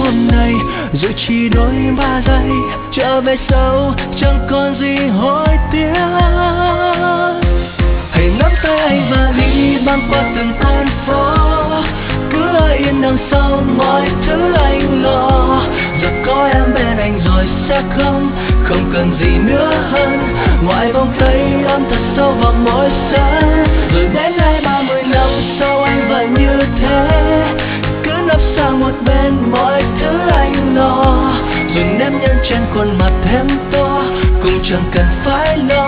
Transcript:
hôm nay dù chỉ đôi 3 giây, trở về sau chẳng còn gì hối tiếc. Hãy nắm tay anh và đi băng qua từng con phố, cứ ở yên đằng sau mọi thứ anh lo. Giờ có em bên anh rồi sẽ không cần gì nữa hơn, ngoài vòng tay ấm thật sâu vào mỗi sáng. Rồi đến nay 30 năm sau anh vẫn như thế, cứ nấp sang một bên mọi thứ anh lo. Rồi nếp nhăn trên khuôn mặt thêm to cũng chẳng cần phải lo.